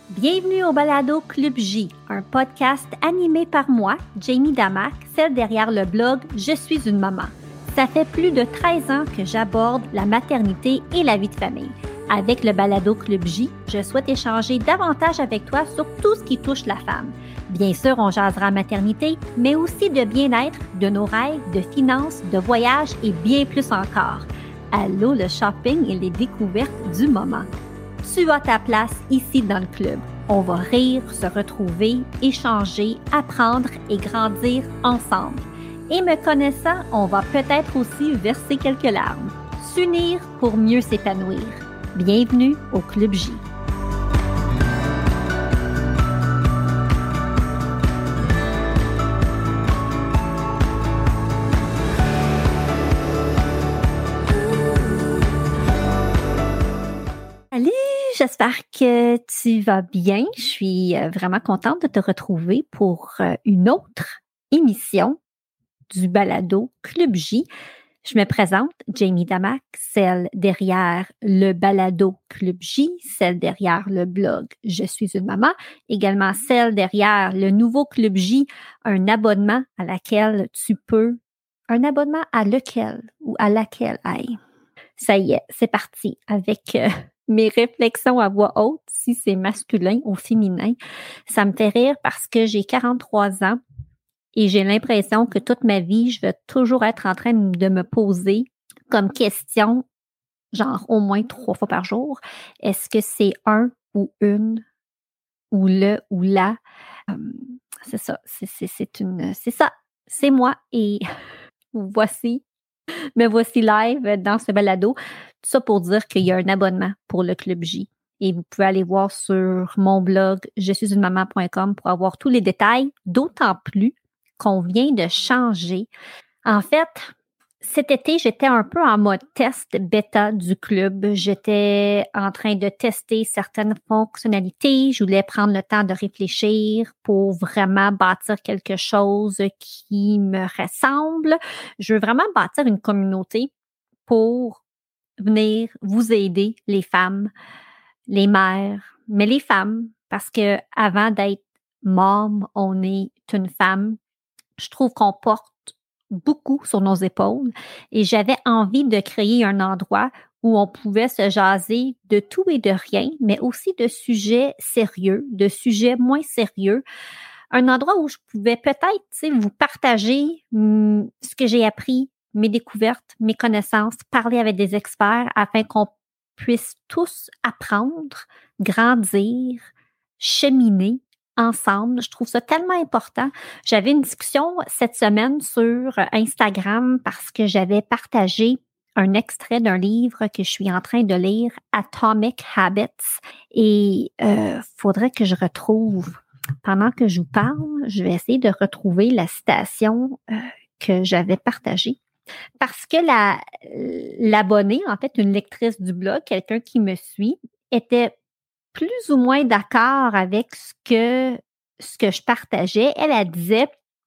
Bienvenue au Balado Club J, un podcast animé par moi, Jamie Damac, celle derrière le blog Je suis une maman. Ça fait plus de 13 ans que j'aborde la maternité et la vie de famille. Avec le Balado Club J, je souhaite échanger davantage avec toi sur tout ce qui touche la femme. Bien sûr, on jasera maternité, mais aussi de bien-être, de nos rêves, de finances, de voyages et bien plus encore. Allô, le shopping et les découvertes du moment. Tu as ta place ici dans le club. On va rire, se retrouver, échanger, apprendre et grandir ensemble. Et me connaissant, on va peut-être aussi verser quelques larmes. S'unir pour mieux s'épanouir. Bienvenue au Club J. Salut, j'espère que tu vas bien. Je suis vraiment contente de te retrouver pour une autre émission du Balado Club J. Je me présente, Jamie Damac, celle derrière le Balado Club J, celle derrière le blog Je suis une maman, également celle derrière le nouveau Club J, un abonnement à laquelle tu peux, un abonnement à lequel ou à laquelle, aïe. Ça y est, c'est parti avec mes réflexions à voix haute, si c'est masculin ou féminin. Ça me fait rire parce que j'ai 43 ans et j'ai l'impression que toute ma vie, je vais toujours être en train de me poser comme question, genre au moins 3 fois par jour, est-ce que c'est un ou une ou le ou la? C'est ça, c'est ça, c'est moi et me voici live dans ce balado. Tout ça pour dire qu'il y a un abonnement pour le Club J. Et vous pouvez aller voir sur mon blog je suis une maman.com pour avoir tous les détails, d'autant plus qu'on vient de changer. En fait, cet été, j'étais un peu en mode test bêta du club. J'étais en train de tester certaines fonctionnalités. Je voulais prendre le temps de réfléchir pour vraiment bâtir quelque chose qui me ressemble. Je veux vraiment bâtir une communauté pour venir vous aider, les femmes, les mères, mais les femmes, parce que avant d'être mom, on est une femme. Je trouve qu'on porte beaucoup sur nos épaules et j'avais envie de créer un endroit où on pouvait se jaser de tout et de rien, mais aussi de sujets sérieux, de sujets moins sérieux. Un endroit où je pouvais peut-être, vous partager ce que j'ai appris, mes découvertes, mes connaissances, parler avec des experts afin qu'on puisse tous apprendre, grandir, cheminer ensemble. Je trouve ça tellement important. J'avais une discussion cette semaine sur Instagram parce que j'avais partagé un extrait d'un livre que je suis en train de lire, Atomic Habits. Et faudrait que je retrouve, pendant que je vous parle, je vais essayer de retrouver la citation que j'avais partagée. Parce que l'abonnée, en fait, une lectrice du blog, quelqu'un qui me suit, était plus ou moins d'accord avec ce que je partageais. Elle disait,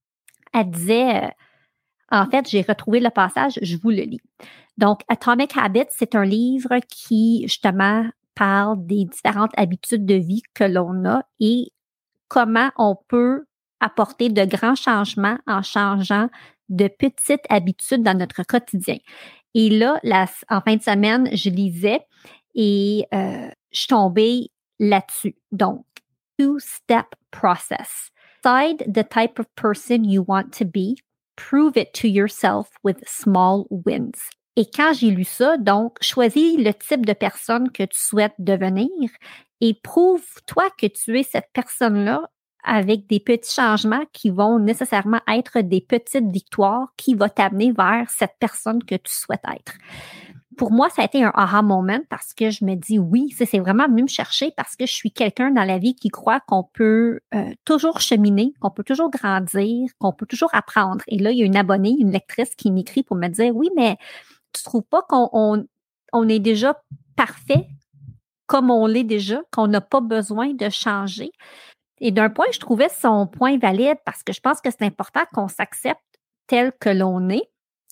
en fait, j'ai retrouvé le passage, je vous le lis. Donc, Atomic Habits, c'est un livre qui, justement, parle des différentes habitudes de vie que l'on a et comment on peut apporter de grands changements en changeant de petites habitudes dans notre quotidien. Et là, en fin de semaine, je lisais et je suis tombée là-dessus. Donc, two-step process. Decide the type of person you want to be. Prove it to yourself with small wins. Et quand j'ai lu ça, donc, choisis le type de personne que tu souhaites devenir et prouve-toi que tu es cette personne-là avec des petits changements qui vont nécessairement être des petites victoires qui vont t'amener vers cette personne que tu souhaites être. Pour moi, ça a été un aha moment parce que je me dis oui, c'est vraiment venu me chercher parce que je suis quelqu'un dans la vie qui croit qu'on peut toujours cheminer, qu'on peut toujours grandir, qu'on peut toujours apprendre. Et là, il y a une abonnée, une lectrice qui m'écrit pour me dire oui, mais tu trouves pas qu'on est déjà parfait comme on l'est déjà, qu'on n'a pas besoin de changer? Et d'un point, je trouvais son point valide parce que je pense que c'est important qu'on s'accepte tel que l'on est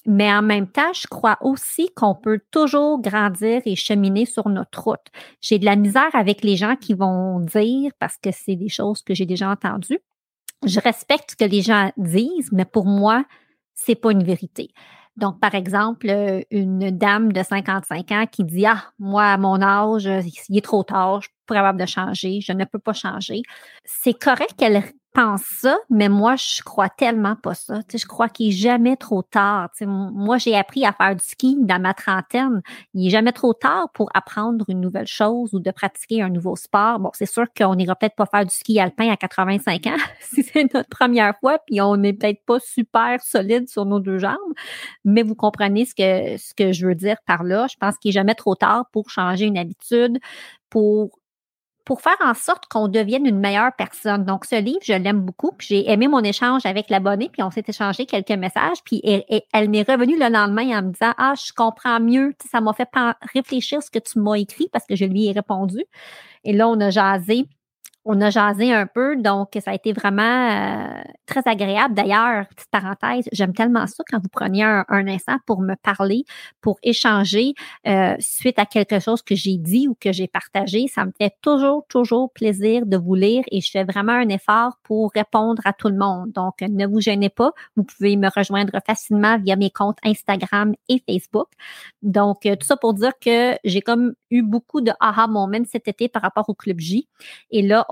Mais en même temps, je crois aussi qu'on peut toujours grandir et cheminer sur notre route. J'ai de la misère avec les gens qui vont dire, parce que c'est des choses que j'ai déjà entendues, je respecte ce que les gens disent, mais pour moi, c'est pas une vérité. Donc, par exemple, une dame de 55 ans qui dit, ah, moi, à mon âge, il est trop tard, je suis pas capable de changer, je ne peux pas changer. C'est correct qu'elle pense ça, mais moi, je crois tellement pas ça. Tu sais, je crois qu'il est jamais trop tard. Tu sais, moi, j'ai appris à faire du ski dans ma trentaine. Il est jamais trop tard pour apprendre une nouvelle chose ou de pratiquer un nouveau sport. Bon, c'est sûr qu'on n'ira peut-être pas faire du ski alpin à 85 ans si c'est notre première fois, puis on n'est peut-être pas super solide sur nos deux jambes. Mais vous comprenez ce que je veux dire par là. Je pense qu'il n'est jamais trop tard pour changer une habitude, pour faire en sorte qu'on devienne une meilleure personne. Donc, ce livre, je l'aime beaucoup. Puis j'ai aimé mon échange avec l'abonné, puis on s'est échangé quelques messages. Puis elle m'est revenue le lendemain en me disant, ah, je comprends mieux. Tu sais, ça m'a fait réfléchir ce que tu m'as écrit parce que je lui ai répondu. Et là, on a jasé. On a jasé un peu, donc ça a été vraiment très agréable. D'ailleurs, petite parenthèse, j'aime tellement ça quand vous preniez un instant pour me parler, pour échanger suite à quelque chose que j'ai dit ou que j'ai partagé. Ça me fait toujours, toujours plaisir de vous lire et je fais vraiment un effort pour répondre à tout le monde. Donc, ne vous gênez pas. Vous pouvez me rejoindre facilement via mes comptes Instagram et Facebook. Donc, tout ça pour dire que j'ai comme eu beaucoup de aha moments cet été par rapport au Club J. Et là,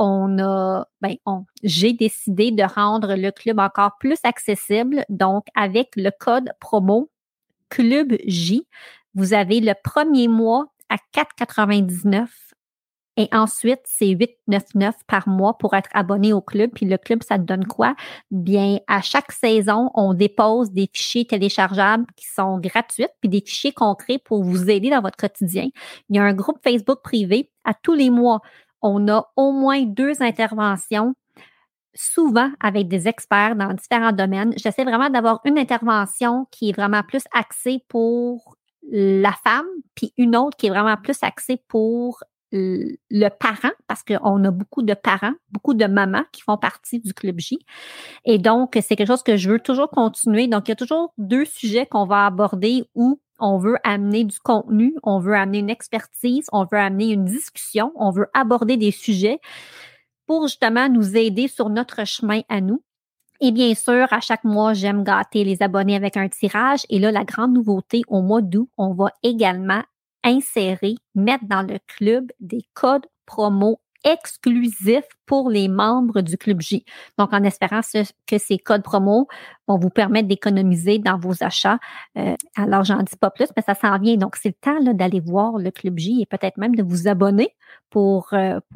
j'ai décidé de rendre le club encore plus accessible. Donc, avec le code promo Club J, vous avez le premier mois à 4,99 et ensuite, c'est 8,99 par mois pour être abonné au club. Puis le club, ça te donne quoi? Bien, à chaque saison, on dépose des fichiers téléchargeables qui sont gratuits, puis des fichiers concrets pour vous aider dans votre quotidien. Il y a un groupe Facebook privé. À tous les mois, on a au moins 2 interventions, souvent avec des experts dans différents domaines. J'essaie vraiment d'avoir une intervention qui est vraiment plus axée pour la femme, puis une autre qui est vraiment plus axée pour le parent, parce qu'on a beaucoup de parents, beaucoup de mamans qui font partie du Club J. Et donc, c'est quelque chose que je veux toujours continuer. Donc, il y a toujours 2 sujets qu'on va aborder où on veut amener du contenu, on veut amener une expertise, on veut amener une discussion, on veut aborder des sujets pour justement nous aider sur notre chemin à nous. Et bien sûr, à chaque mois, j'aime gâter les abonnés avec un tirage. Et là, la grande nouveauté, au mois d'août, on va également mettre dans le club des codes promo exclusifs pour les membres du Club J. Donc, en espérant que ces codes promo vont vous permettre d'économiser dans vos achats. Alors, j'en dis pas plus, mais ça s'en vient. Donc, c'est le temps là, d'aller voir le Club J et peut-être même de vous abonner pour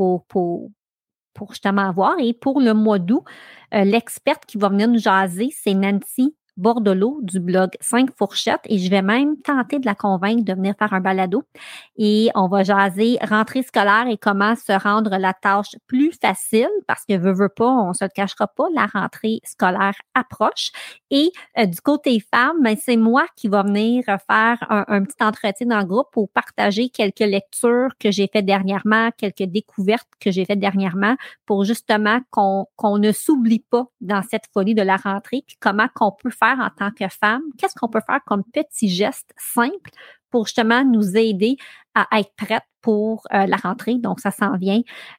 justement voir. Et pour le mois d'août, l'experte qui va venir nous jaser, c'est Nancy Bordelot du blog 5 fourchettes et je vais même tenter de la convaincre de venir faire un balado et on va jaser rentrée scolaire et comment se rendre la tâche plus facile parce que veut pas, on se le cachera pas, la rentrée scolaire approche et du côté femme, ben, c'est moi qui va venir faire un petit entretien dans le groupe pour partager quelques lectures que j'ai faites dernièrement, quelques découvertes que j'ai faites dernièrement pour justement qu'on ne s'oublie pas dans cette folie de la rentrée puis comment qu'on peut faire en tant que femme, qu'est-ce qu'on peut faire comme petits gestes simples pour justement nous aider à être prête pour la rentrée. Donc, ça s'en vient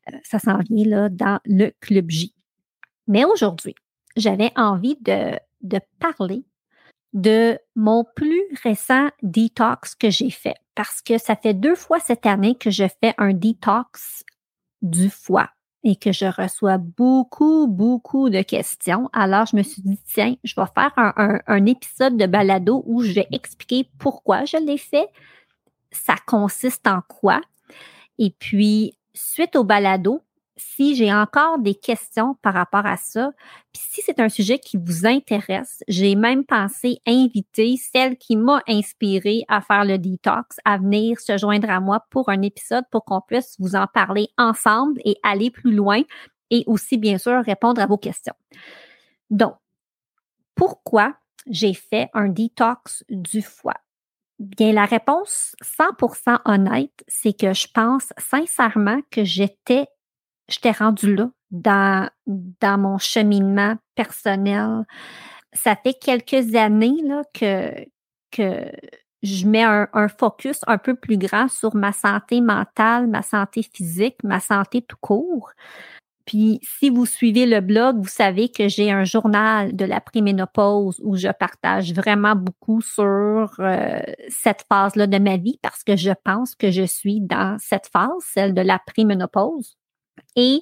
là dans le Club J. Mais aujourd'hui, j'avais envie de parler de mon plus récent detox que j'ai fait parce que ça fait 2 fois cette année que je fais un detox du foie et que je reçois beaucoup, beaucoup de questions. Alors, je me suis dit, tiens, je vais faire un épisode de balado où je vais expliquer pourquoi je l'ai fait, ça consiste en quoi. Et puis, suite au balado, si j'ai encore des questions par rapport à ça, puis si c'est un sujet qui vous intéresse, j'ai même pensé inviter celle qui m'a inspirée à faire le detox à venir se joindre à moi pour un épisode pour qu'on puisse vous en parler ensemble et aller plus loin et aussi, bien sûr, répondre à vos questions. Donc, pourquoi j'ai fait un detox du foie? Bien, la réponse 100% honnête, c'est que je pense sincèrement que j'étais rendue là dans mon cheminement personnel. Ça fait quelques années là, que je mets un focus un peu plus grand sur ma santé mentale, ma santé physique, ma santé tout court. Puis, si vous suivez le blog, vous savez que j'ai un journal de la préménopause où je partage vraiment beaucoup sur cette phase-là de ma vie parce que je pense que je suis dans cette phase, celle de la préménopause. Et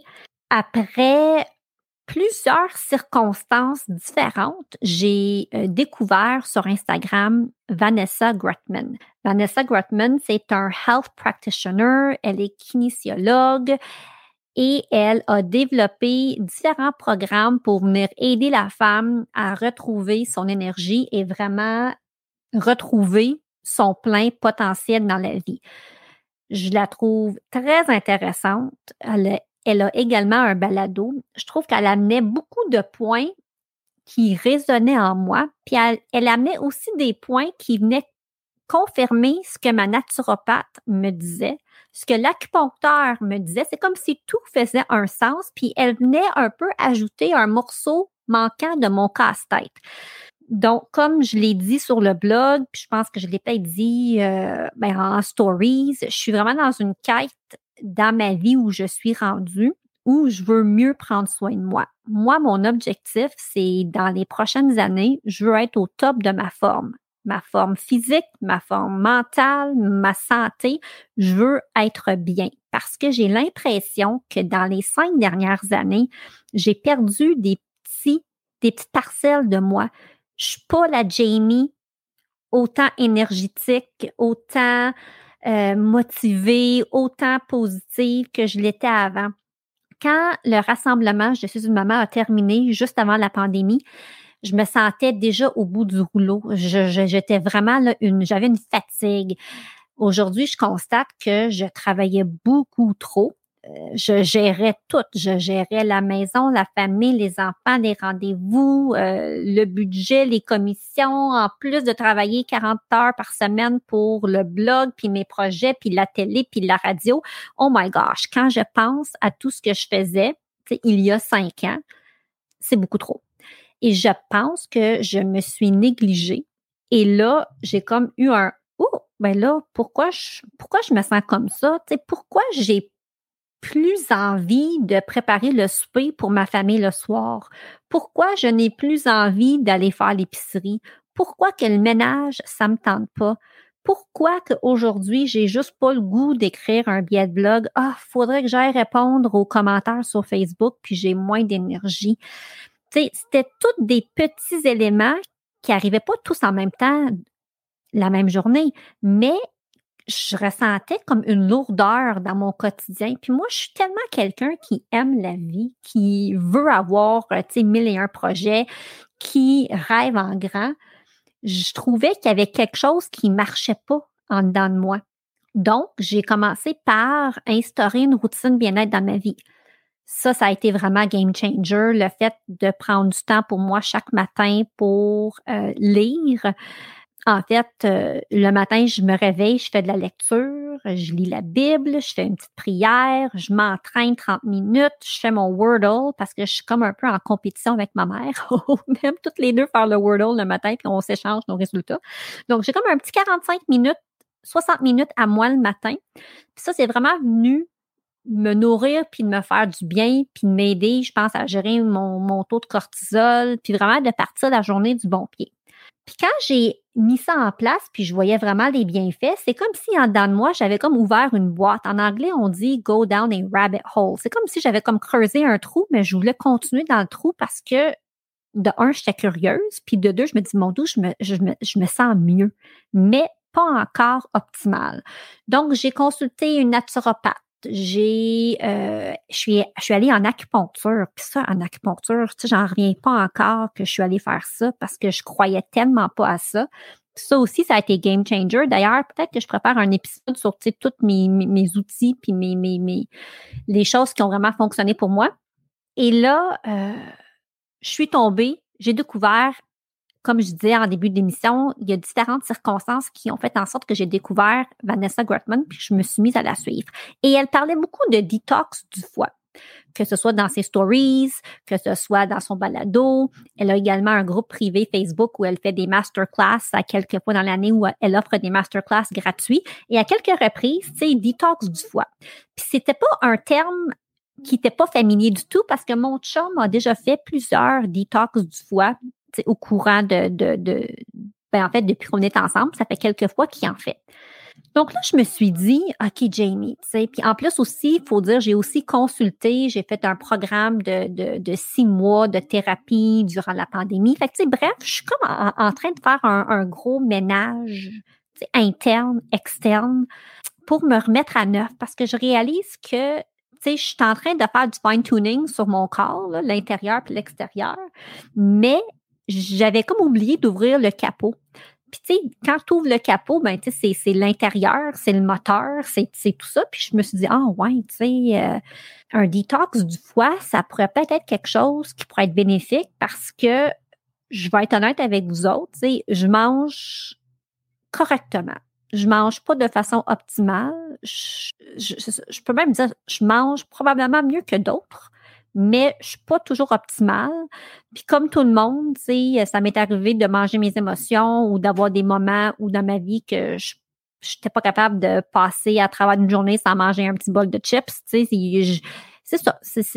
après plusieurs circonstances différentes, j'ai découvert sur Instagram Vanessa Grutman. Vanessa Grutman, c'est un health practitioner, elle est kinésiologue et elle a développé différents programmes pour venir aider la femme à retrouver son énergie et vraiment retrouver son plein potentiel dans la vie. Je la trouve très intéressante. Elle a également un balado. Je trouve qu'elle amenait beaucoup de points qui résonnaient en moi. Puis elle amenait aussi des points qui venaient confirmer ce que ma naturopathe me disait, ce que l'acupuncteur me disait. C'est comme si tout faisait un sens. Puis elle venait un peu ajouter un morceau manquant de mon casse-tête. Donc, comme je l'ai dit sur le blog, puis je pense que je l'ai peut-être dit en stories, je suis vraiment dans une quête dans ma vie où je suis rendue, où je veux mieux prendre soin de moi. Moi, mon objectif, c'est dans les prochaines années, je veux être au top de ma forme physique, ma forme mentale, ma santé. Je veux être bien parce que j'ai l'impression que dans les 5 dernières années, j'ai perdu des petites parcelles de moi. Je suis pas la Jamie autant énergétique, autant motivée, autant positive que je l'étais avant. Quand le rassemblement Je suis une maman a terminé juste avant la pandémie, je me sentais déjà au bout du rouleau. J'étais vraiment là, j'avais une fatigue. Aujourd'hui, je constate que je travaillais beaucoup trop. Je gérais tout. Je gérais la maison, la famille, les enfants, les rendez-vous, le budget, les commissions, en plus de travailler 40 heures par semaine pour le blog, puis mes projets, puis la télé, puis la radio. Oh my gosh, quand je pense à tout ce que je faisais, il y a 5 ans, c'est beaucoup trop. Et je pense que je me suis négligée. Et là, j'ai comme eu un « Oh, ben là, pourquoi je me sens comme ça? » Pourquoi j'ai plus envie de préparer le souper pour ma famille le soir? Pourquoi je n'ai plus envie d'aller faire l'épicerie? Pourquoi que le ménage, ça me tente pas? Pourquoi qu'aujourd'hui, j'ai juste pas le goût d'écrire un billet de blog? Ah, faudrait que j'aille répondre aux commentaires sur Facebook, puis j'ai moins d'énergie. C'était tous des petits éléments qui arrivaient pas tous en même temps, la même journée, mais je ressentais comme une lourdeur dans mon quotidien. Puis moi, je suis tellement quelqu'un qui aime la vie, qui veut avoir, 1001 projets, qui rêve en grand. Je trouvais qu'il y avait quelque chose qui marchait pas en dedans de moi. Donc, j'ai commencé par instaurer une routine bien-être dans ma vie. Ça a été vraiment game changer, le fait de prendre du temps pour moi chaque matin pour lire. En fait, le matin, je me réveille, je fais de la lecture, je lis la Bible, je fais une petite prière, je m'entraîne 30 minutes, je fais mon Wordle parce que je suis comme un peu en compétition avec ma mère. On aime toutes les deux faire le Wordle le matin puis on s'échange nos résultats. Donc, j'ai comme un petit 45 minutes, 60 minutes à moi le matin. Puis ça, c'est vraiment venu me nourrir puis de me faire du bien puis de m'aider, je pense, à gérer mon taux de cortisol puis vraiment de partir la journée du bon pied. Puis quand j'ai mis ça en place puis je voyais vraiment les bienfaits, c'est comme si en dedans de moi, j'avais comme ouvert une boîte. En anglais, on dit « go down a rabbit hole ». C'est comme si j'avais comme creusé un trou, mais je voulais continuer dans le trou parce que de un, j'étais curieuse, puis de deux, je me dis « mon Dieu, je me sens mieux », mais pas encore optimale. Donc, j'ai consulté une naturopathe. Je suis allée en acupuncture. Puis ça, en acupuncture, j'en reviens pas encore que je suis allée faire ça parce que je croyais tellement pas à ça. Ça aussi, ça a été game changer. D'ailleurs, peut-être que je prépare un épisode sur tous mes outils puis les choses qui ont vraiment fonctionné pour moi. Et là, je suis tombée, j'ai découvert, comme je disais en début d'émission, il y a différentes circonstances qui ont fait en sorte que j'ai découvert Vanessa Grutman puis je me suis mise à la suivre. Et elle parlait beaucoup de détox du foie. que ce soit dans ses stories, que ce soit dans son balado. Elle a également un groupe privé Facebook où elle fait des masterclass à quelques fois dans l'année où elle offre des masterclass gratuits. Et à quelques reprises, tu sais, détox du foie. Puis c'était pas un terme qui n'était pas familier du tout parce que mon chum a déjà fait plusieurs détox du foie au courant en fait, depuis qu'on est ensemble, ça fait quelques fois qu'il en fait. Donc là, je me suis dit, OK, Jamie, tu sais, puis en plus aussi, il faut dire, j'ai aussi consulté, j'ai fait un programme de 6 mois de thérapie durant la pandémie. Fait que, tu sais, bref, je suis comme en train de faire un gros ménage, tu sais, interne, externe, pour me remettre à neuf parce que je réalise que, tu sais, je suis en train de faire du fine-tuning sur mon corps, là, l'intérieur puis l'extérieur, mais j'avais comme oublié d'ouvrir le capot. Puis, tu sais, quand tu ouvres le capot, ben, tu sais, c'est l'intérieur, c'est le moteur, c'est tout ça. Puis, je me suis dit, ah, ouais, tu sais, un détox du foie, ça pourrait peut-être être quelque chose qui pourrait être bénéfique parce que, je vais être honnête avec vous autres, tu sais, je mange correctement. Je mange pas de façon optimale. Je peux même dire, je mange probablement mieux que d'autres, mais je suis pas toujours optimale. Puis comme tout le monde, tu sais, ça m'est arrivé de manger mes émotions ou d'avoir des moments où dans ma vie que je n'étais pas capable de passer à travers une journée sans manger un petit bol de chips. Tu sais, c'est ça.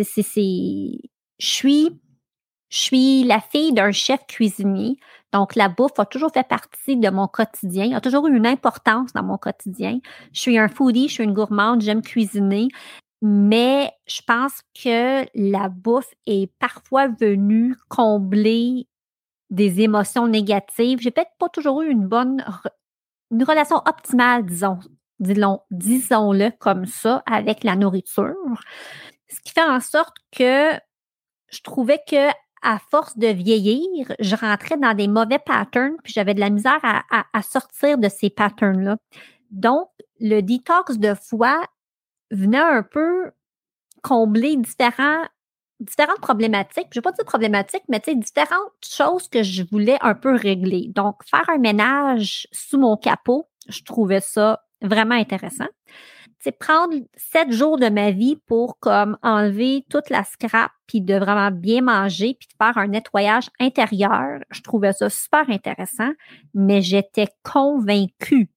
Je suis la fille d'un chef cuisinier. Donc, la bouffe a toujours fait partie de mon quotidien, a toujours eu une importance dans mon quotidien. Je suis un foodie, je suis une gourmande, j'aime cuisiner, mais je pense que la bouffe est parfois venue combler des émotions négatives. J'ai peut-être pas toujours eu une relation optimale, disons-le comme ça, avec la nourriture. Ce qui fait en sorte que je trouvais que à force de vieillir, je rentrais dans des mauvais patterns, puis j'avais de la misère à sortir de ces patterns-là. Donc, le détox de foie venait un peu combler différentes problématiques. Je ne vais pas dire problématiques, mais tu sais, différentes choses que je voulais un peu régler. Donc, faire un ménage sous mon capot, je trouvais ça vraiment intéressant. C'est prendre 7 jours de ma vie pour comme enlever toute la scrap puis de vraiment bien manger puis de faire un nettoyage intérieur. Je trouvais ça super intéressant, mais j'étais convaincue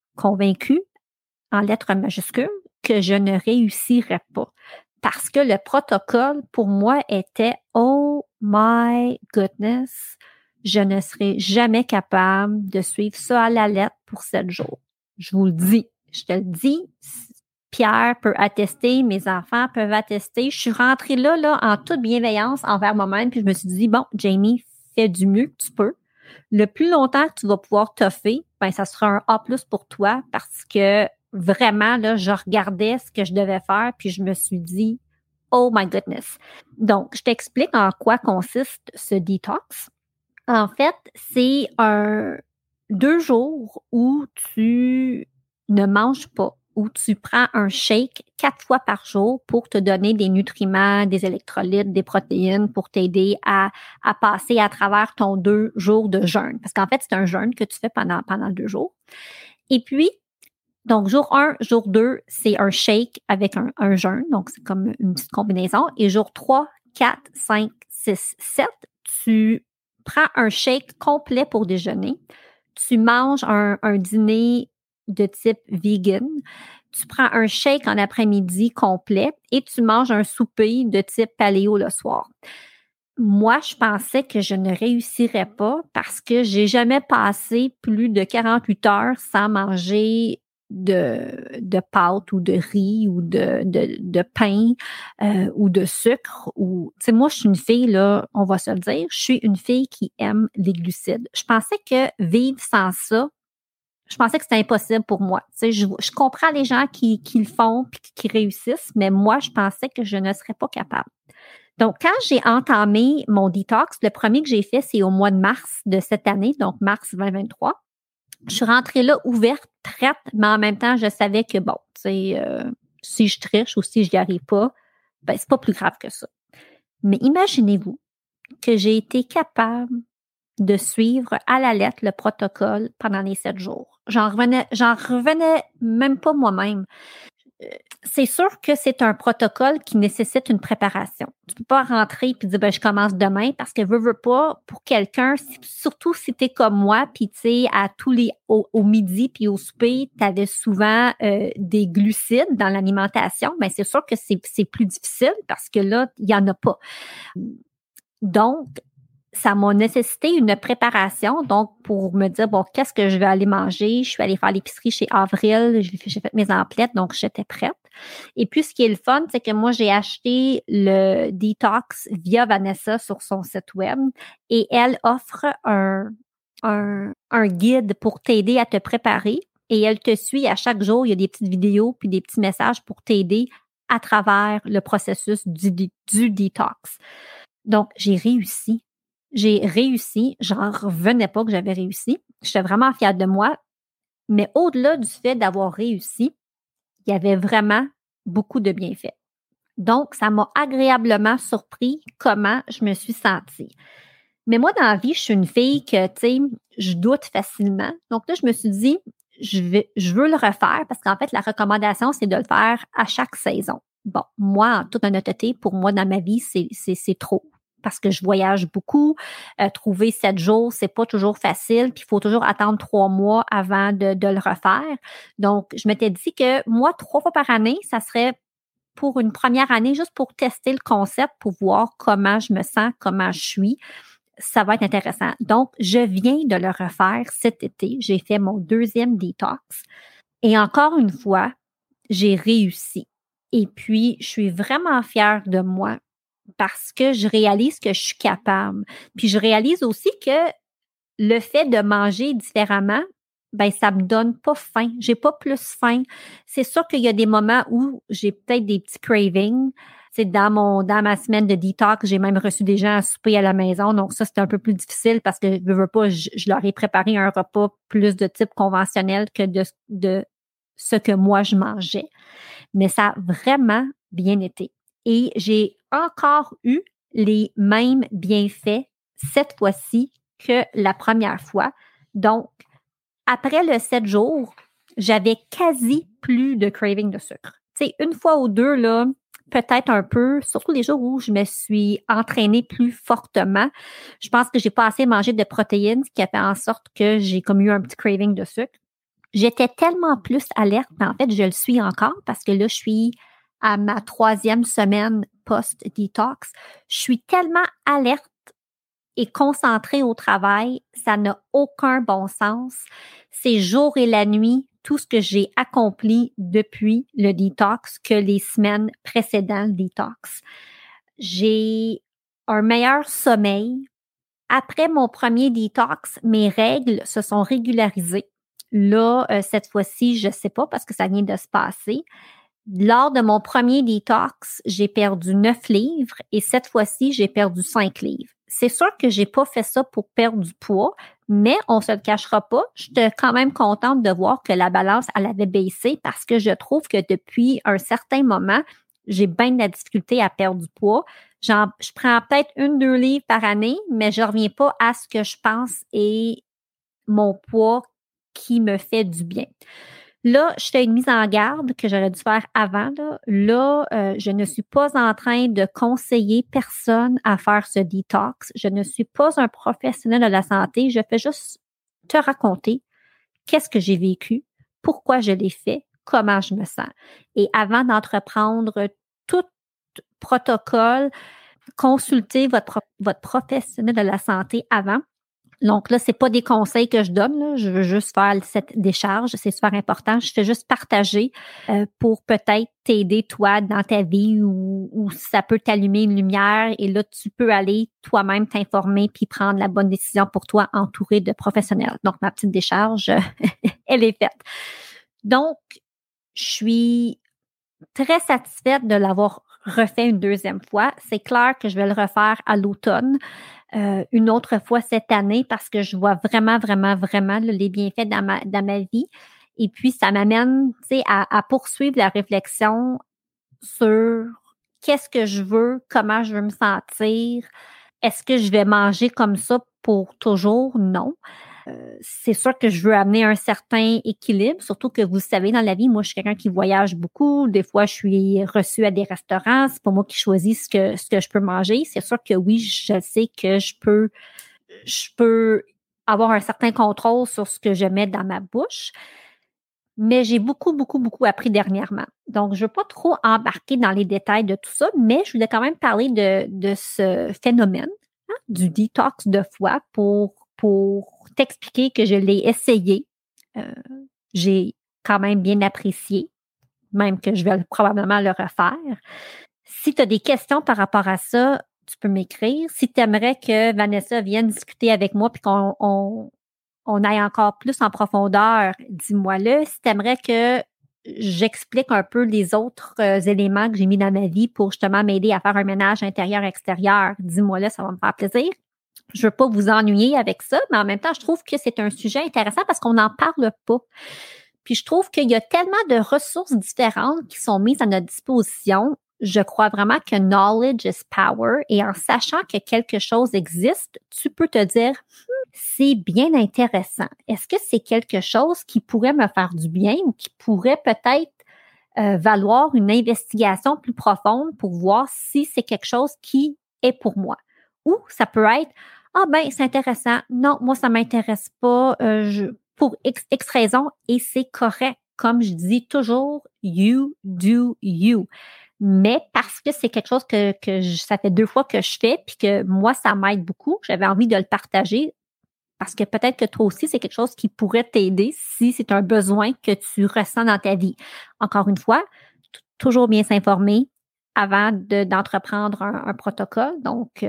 en lettres majuscules que je ne réussirais pas parce que le protocole pour moi était oh my goodness, je ne serais jamais capable de suivre ça à la lettre pour 7 jours. Je vous le dis, je te le dis. Pierre peut attester, mes enfants peuvent attester. Je suis rentrée là, en toute bienveillance envers moi-même, puis je me suis dit, bon, Jamie, fais du mieux que tu peux. Le plus longtemps que tu vas pouvoir toffer, ben, ça sera un A+ pour toi parce que vraiment, là, je regardais ce que je devais faire, puis je me suis dit, oh my goodness. Donc, je t'explique en quoi consiste ce détox. En fait, c'est 2 jours où tu ne manges pas, où tu prends un shake 4 fois par jour pour te donner des nutriments, des électrolytes, des protéines pour t'aider à passer à travers ton 2 jours de jeûne. Parce qu'en fait, c'est un jeûne que tu fais pendant 2 jours. Et puis, donc, jour 1, jour 2, c'est un shake avec un jeûne. Donc, c'est comme une petite combinaison. Et jour 3, 4, 5, 6, 7, tu prends un shake complet pour déjeuner. Tu manges un dîner de type vegan. Tu prends un shake en après-midi complet et tu manges un souper de type paléo le soir. Moi, je pensais que je ne réussirais pas parce que j'ai jamais passé plus de 48 heures sans manger de pâtes ou de riz ou de pain ou de sucre. Ou, tu sais, moi, je suis une fille, là, on va se le dire, je suis une fille qui aime les glucides. Je pensais que vivre sans ça, je pensais que c'était impossible pour moi. Tu sais, je comprends les gens qui le font et qui réussissent, mais moi, je pensais que je ne serais pas capable. Donc, quand j'ai entamé mon détox, le premier que j'ai fait, c'est au mois de mars de cette année, donc mars 2023. Je suis rentrée là ouverte, prête, mais en même temps, je savais que bon, tu sais, si je triche ou si je n'y arrive pas, ben c'est pas plus grave que ça. Mais imaginez-vous que j'ai été capable de suivre à la lettre le protocole pendant les 7 jours. J'en revenais même pas moi-même. c'est sûr que c'est un protocole qui nécessite une préparation. Tu peux pas rentrer puis dire je commence demain parce que veux pas pour quelqu'un, surtout si tu es comme moi puis tu sais à tous les au midi puis au souper, tu avais souvent des glucides dans l'alimentation, ben c'est sûr que c'est plus difficile parce que là, il y en a pas. Donc ça m'a nécessité une préparation, donc pour me dire, bon, qu'est-ce que je vais aller manger? Je suis allée faire l'épicerie chez Avril, j'ai fait mes emplettes, donc j'étais prête. Et puis, ce qui est le fun, c'est que moi, j'ai acheté le Detox via Vanessa sur son site web et elle offre un guide pour t'aider à te préparer et elle te suit à chaque jour. Il y a des petites vidéos puis des petits messages pour t'aider à travers le processus du Detox. Donc, j'ai réussi. J'en revenais pas que j'avais réussi. J'étais vraiment fière de moi. Mais au-delà du fait d'avoir réussi, il y avait vraiment beaucoup de bienfaits. Donc, ça m'a agréablement surpris comment je me suis sentie. Mais moi, dans la vie, je suis une fille que, tu sais, je doute facilement. Donc là, je me suis dit, je veux le refaire parce qu'en fait, la recommandation, c'est de le faire à chaque saison. Bon, moi, en toute honnêteté, pour moi, dans ma vie, c'est trop parce que je voyage beaucoup. Trouver 7 jours, c'est pas toujours facile. Puis il faut toujours attendre 3 mois avant de le refaire. Donc, je m'étais dit que moi, 3 fois par année, ça serait pour une première année, juste pour tester le concept, pour voir comment je me sens, comment je suis. Ça va être intéressant. Donc, je viens de le refaire cet été. J'ai fait mon 2e détox. Et encore une fois, j'ai réussi. Et puis, je suis vraiment fière de moi parce que je réalise que je suis capable. Puis je réalise aussi que le fait de manger différemment, ben ça me donne pas faim. J'ai pas plus faim. C'est sûr qu'il y a des moments où j'ai peut-être des petits cravings. C'est dans ma semaine de detox, j'ai même reçu des gens à souper à la maison. Donc ça, c'était un peu plus difficile parce que je veux pas, je leur ai préparé un repas plus de type conventionnel que de ce que moi je mangeais. Mais ça a vraiment bien été. Et j'ai encore eu les mêmes bienfaits cette fois-ci que la première fois. Donc, après le 7 jours, j'avais quasi plus de craving de sucre. Tu sais, une fois ou deux, là, peut-être un peu, surtout les jours où je me suis entraînée plus fortement. Je pense que j'ai pas assez mangé de protéines, ce qui a fait en sorte que j'ai comme eu un petit craving de sucre. J'étais tellement plus alerte, mais en fait, je le suis encore parce que là, je suis à ma 3e semaine post-detox. Je suis tellement alerte et concentrée au travail, ça n'a aucun bon sens. C'est jour et la nuit, tout ce que j'ai accompli depuis le detox que les semaines précédant le detox. J'ai un meilleur sommeil. Après mon premier detox, mes règles se sont régularisées. Là, cette fois-ci, je ne sais pas parce que ça vient de se passer. Lors de mon premier détox, j'ai perdu 9 livres et cette fois-ci, j'ai perdu 5 livres. C'est sûr que j'ai pas fait ça pour perdre du poids, mais on se le cachera pas. J'étais quand même contente de voir que la balance, elle avait baissé parce que je trouve que depuis un certain moment, j'ai bien de la difficulté à perdre du poids. Je prends peut-être 1-2 livres par année, mais je reviens pas à ce que je pense est mon poids qui me fait du bien. Là, je fais une mise en garde que j'aurais dû faire avant. Là, je ne suis pas en train de conseiller personne à faire ce détox. Je ne suis pas un professionnel de la santé. Je fais juste te raconter qu'est-ce que j'ai vécu, pourquoi je l'ai fait, comment je me sens. Et avant d'entreprendre tout protocole, consultez votre professionnel de la santé avant. Donc là, c'est pas des conseils que je donne, là. Je veux juste faire cette décharge. C'est super important. Je fais juste partager pour peut-être t'aider, toi, dans ta vie ou ça peut t'allumer une lumière et là, tu peux aller toi-même t'informer puis prendre la bonne décision pour toi entouré de professionnels. Donc, ma petite décharge, elle est faite. Donc, je suis très satisfaite de l'avoir refait une 2e fois. C'est clair que je vais le refaire à l'automne. Une autre fois cette année parce que je vois vraiment, vraiment, vraiment les bienfaits dans ma vie. Et puis, ça m'amène, tu sais, à poursuivre la réflexion sur qu'est-ce que je veux, comment je veux me sentir. Est-ce que je vais manger comme ça pour toujours? Non. c'est sûr que je veux amener un certain équilibre, surtout que vous savez, dans la vie, moi, je suis quelqu'un qui voyage beaucoup. Des fois, je suis reçue à des restaurants. C'est pas moi qui choisis ce que je peux manger. C'est sûr que oui, je sais que je peux avoir un certain contrôle sur ce que je mets dans ma bouche. Mais j'ai beaucoup, beaucoup, beaucoup appris dernièrement. Donc, je ne veux pas trop embarquer dans les détails de tout ça, mais je voulais quand même parler de ce phénomène, du détox de foie pour t'expliquer que je l'ai essayé. J'ai quand même bien apprécié, même que je vais probablement le refaire. Si tu as des questions par rapport à ça, tu peux m'écrire. Si tu aimerais que Vanessa vienne discuter avec moi puis qu'on aille encore plus en profondeur, dis-moi-le. Si tu aimerais que j'explique un peu les autres éléments que j'ai mis dans ma vie pour justement m'aider à faire un ménage intérieur-extérieur, dis-moi-le, ça va me faire plaisir. Je veux pas vous ennuyer avec ça, mais en même temps, je trouve que c'est un sujet intéressant parce qu'on n'en parle pas. Puis je trouve qu'il y a tellement de ressources différentes qui sont mises à notre disposition. Je crois vraiment que knowledge is power et en sachant que quelque chose existe, tu peux te dire c'est bien intéressant. Est-ce que c'est quelque chose qui pourrait me faire du bien ou qui pourrait peut-être valoir une investigation plus profonde pour voir si c'est quelque chose qui est pour moi? Ou ça peut être ah ben c'est intéressant. Non, moi ça m'intéresse pas pour X raison et c'est correct. Comme je dis toujours, you do you. Mais parce que c'est quelque chose que ça fait 2 fois que je fais puis que moi ça m'aide beaucoup, j'avais envie de le partager. Parce que peut-être que toi aussi, c'est quelque chose qui pourrait t'aider si c'est un besoin que tu ressens dans ta vie. Encore une fois, toujours bien s'informer avant d'entreprendre un protocole. Donc,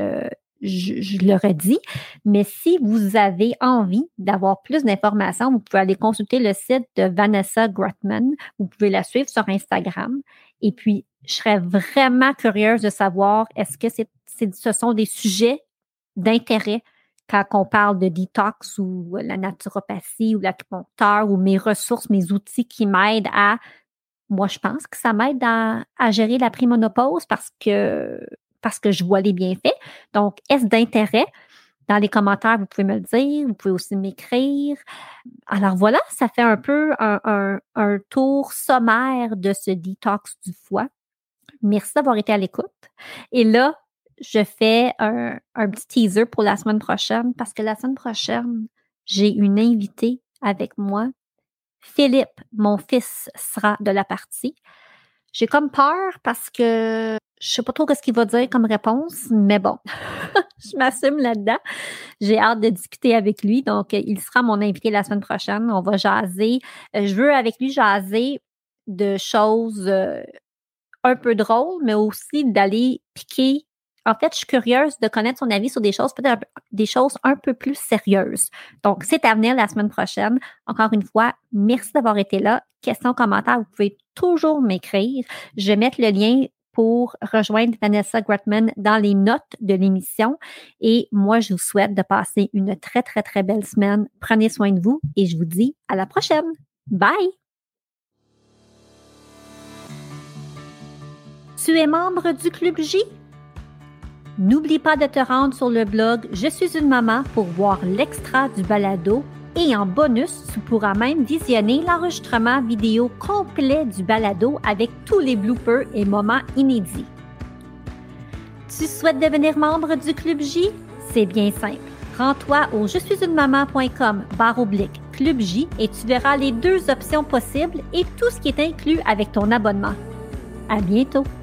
je le redis. Mais si vous avez envie d'avoir plus d'informations, vous pouvez aller consulter le site de Vanessa Grotman. Vous pouvez la suivre sur Instagram. Et puis, je serais vraiment curieuse de savoir est-ce que ce sont des sujets d'intérêt quand on parle de détox ou la naturopathie ou l'acupuncteur ou mes ressources, mes outils qui m'aident moi, je pense que ça m'aide à gérer la préménopause parce que je vois les bienfaits. Donc, est-ce d'intérêt? Dans les commentaires, vous pouvez me le dire. Vous pouvez aussi m'écrire. Alors voilà, ça fait un peu un tour sommaire de ce détox du foie. Merci d'avoir été à l'écoute. Et là, je fais un petit teaser pour la semaine prochaine parce que la semaine prochaine, j'ai une invitée avec moi. Philippe, mon fils, sera de la partie. J'ai comme peur parce que je sais pas trop ce qu'il va dire comme réponse, mais bon, je m'assume là-dedans. J'ai hâte de discuter avec lui. Donc, il sera mon invité la semaine prochaine. On va jaser. Je veux avec lui jaser de choses un peu drôles, mais aussi d'aller piquer. En fait, je suis curieuse de connaître son avis sur des choses, peut-être des choses un peu plus sérieuses. Donc, c'est à venir la semaine prochaine. Encore une fois, merci d'avoir été là. Questions, commentaires, vous pouvez toujours m'écrire. Je vais mettre le lien pour rejoindre Vanessa Grotman dans les notes de l'émission. Et moi, je vous souhaite de passer une très, très, très belle semaine. Prenez soin de vous et je vous dis à la prochaine. Bye! Tu es membre du Club J? N'oublie pas de te rendre sur le blog Je suis une maman pour voir l'extra du balado et en bonus, tu pourras même visionner l'enregistrement vidéo complet du balado avec tous les bloopers et moments inédits. Tu souhaites devenir membre du Club J? C'est bien simple. Rends-toi au je suis une maman.com/Club J et tu verras les 2 options possibles et tout ce qui est inclus avec ton abonnement. À bientôt!